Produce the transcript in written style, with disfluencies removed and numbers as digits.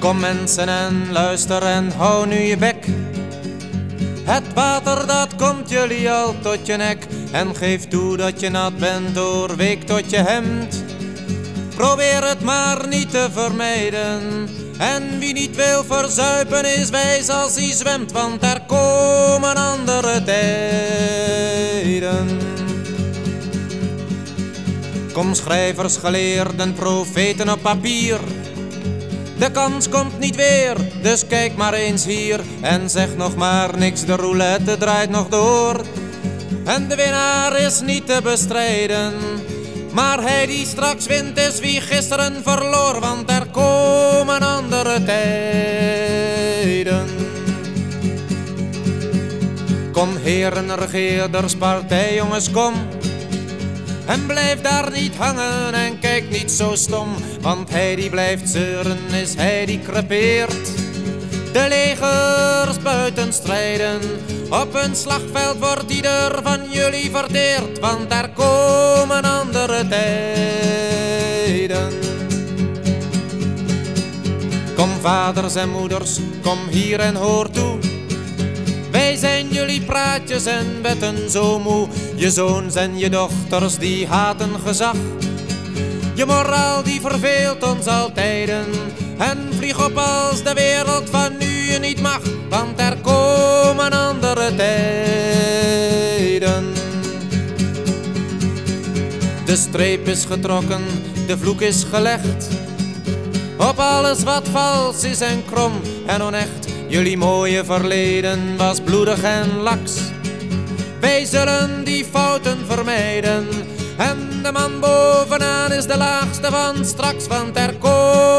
Kom mensen en luister en hou nu je bek. Het water dat komt jullie al tot je nek. En geef toe dat je nat bent doorweekt tot je hemd. Probeer het maar niet te vermijden. En wie niet wil verzuipen is wijs als hij zwemt. Want er komen andere tijden. Kom schrijvers, geleerden, profeten op papier. De kans komt niet weer, dus kijk maar eens hier. En zeg nog maar niks, de roulette draait nog door. En de winnaar is niet te bestrijden. Maar hij die straks wint is wie gisteren verloor. Want er komen andere tijden. Kom heren, regeerders, partijjongens, kom. En blijf daar niet hangen en kijk niet zo stom. Want hij die blijft zeuren is hij die crepeert. De legers buiten strijden. Op een slagveld wordt ieder van jullie verteerd. Want er komen andere tijden. Kom vaders en moeders, kom hier en hoor toe. Wij zijn jullie praatjes en wetten zo moe. Je zoons en je dochters die haten gezag. Je moraal die verveelt ons altijden. En vlieg op als de wereld van nu je niet mag. Want er komen andere tijden. De streep is getrokken, de vloek is gelegd. Op alles wat vals is en krom en onecht. Jullie mooie verleden was bloedig en laks. Wij zullen die fouten vermijden. En de man bovenaan is de laagste van straks. Want er komt